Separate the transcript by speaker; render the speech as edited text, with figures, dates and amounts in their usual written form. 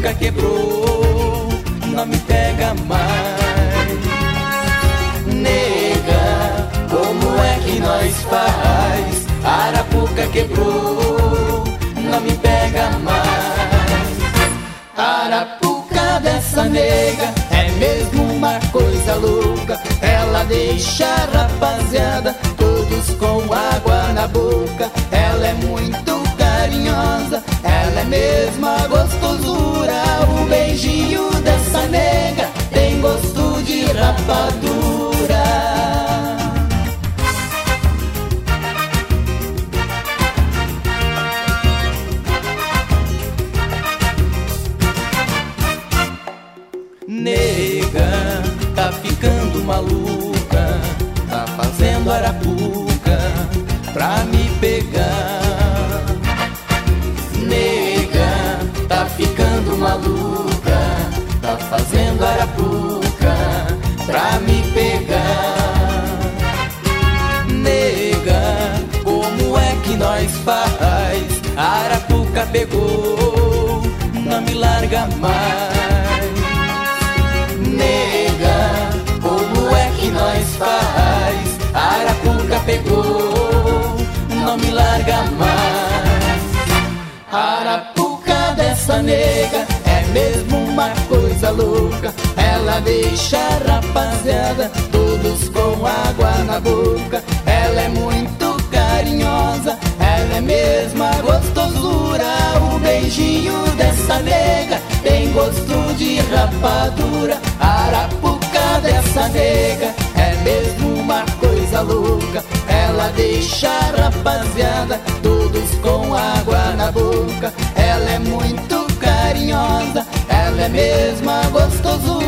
Speaker 1: Arapuca quebrou, não me pega mais. Nega, como é que nós faz? Arapuca quebrou, não me pega mais. Arapuca dessa nega é mesmo uma coisa louca. Ela deixa a rapaziada todos com água na boca. Ela é muito carinhosa, ela é mesmo a gostosura. O beijinho dessa nega tem gosto de rapadura. Nega, tá ficando maluca, tá fazendo arapuca pra me pegar. Nega, tá ficando maluca, tá fazendo arapuca pra me pegar. Nega, como é que nós faz? A arapuca pegou, não me larga mais. Nega, como é que nós faz? A arapuca pegou, não me larga mais. A arapuca dessa nega é mesmo uma coisa louca. Ela deixa a rapaziada todos com água na boca. Ela é muito carinhosa, ela é mesmo a gostosura. O beijinho dessa nega tem gosto de rapadura. A arapuca dessa nega é mesmo uma coisa louca. Ela deixa a rapaziada todos com água na boca. Ela é muito carinhosa, ela é mesmo a gostosura.